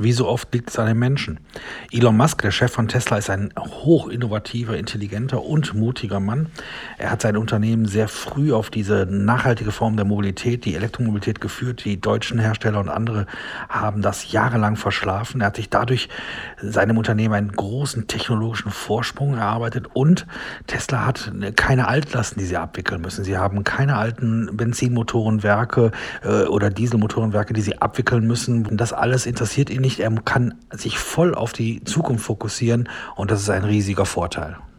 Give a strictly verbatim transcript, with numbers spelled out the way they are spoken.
Wie so oft liegt es an den Menschen. Elon Musk, der Chef von Tesla, ist ein hochinnovativer, intelligenter und mutiger Mann. Er hat sein Unternehmen sehr früh auf diese nachhaltige Form der Mobilität, die Elektromobilität, geführt. Die deutschen Hersteller und andere haben das jahrelang verschlafen. Er hat sich dadurch seinem Unternehmen einen großen technologischen Vorsprung erarbeitet und Tesla hat keine Altlasten, die sie abwickeln müssen. Sie haben keine alten Benzinmotorenwerke äh, oder Dieselmotorenwerke, die sie abwickeln müssen. Das alles interessiert ihn nicht. Er kann sich voll auf die Zukunft fokussieren und das ist ein riesiger Vorteil.